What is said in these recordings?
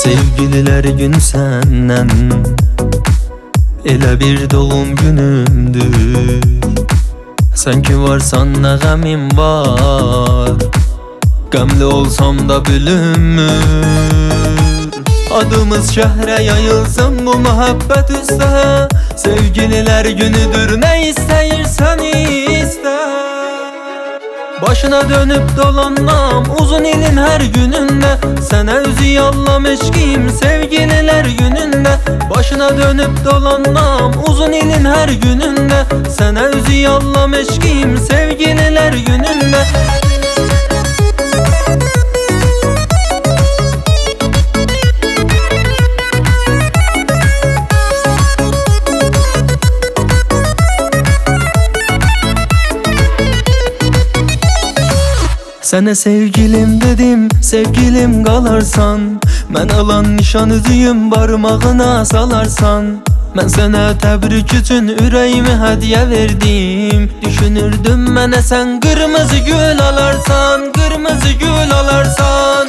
Sevgililer gün senden elə bir doğum günümdür. Sen ki varsan ne gamim var, gamli olsam da bülünmür. Adımız şehre yayılsın bu muhabbet üstə. Sevgililer günüdür, ne isteyirsen iste. Başına dönüp dolanam uzun ilin her gününde. Sana özü yallam eşkim sevgililer gününde. Başına dönüp dolanam uzun ilin her gününde. Sana özü yallam eşkim sevgililer gününde. Sənə sevgilim dedim, sevgilim qalarsan. Mən alan nişan üzüyüm barmağına salarsan. Mən sənə təbrik üçün ürəyimi hədiyyə verdim. Düşünürdüm mənə sən qırmızı gül alarsan, qırmızı gül alarsan.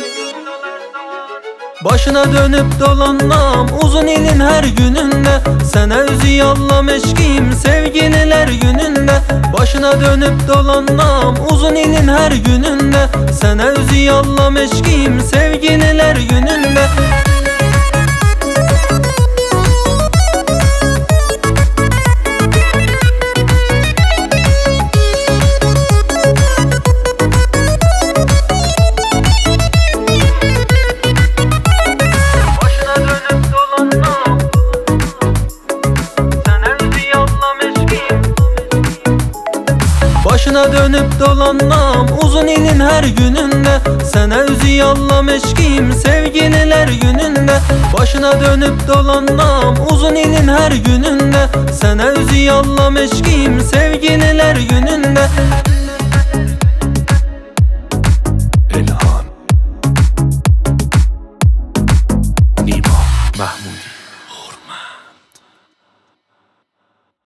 Başına dönüp dolanam uzun ilin her gününde. Sana özü yallam eşkim sevgililer gününde. Başına dönüp dolanam uzun ilin her gününde. Sana özü yallam eşkim sevgililer gününde. Başına dönüp dolanam uzun ilin her gününde. Sana özü yallam eşkim sevgililer gününde. Başına dönüp dolanam uzun ilin her gününde. Sana özü yallam eşkim sevgililer gününde.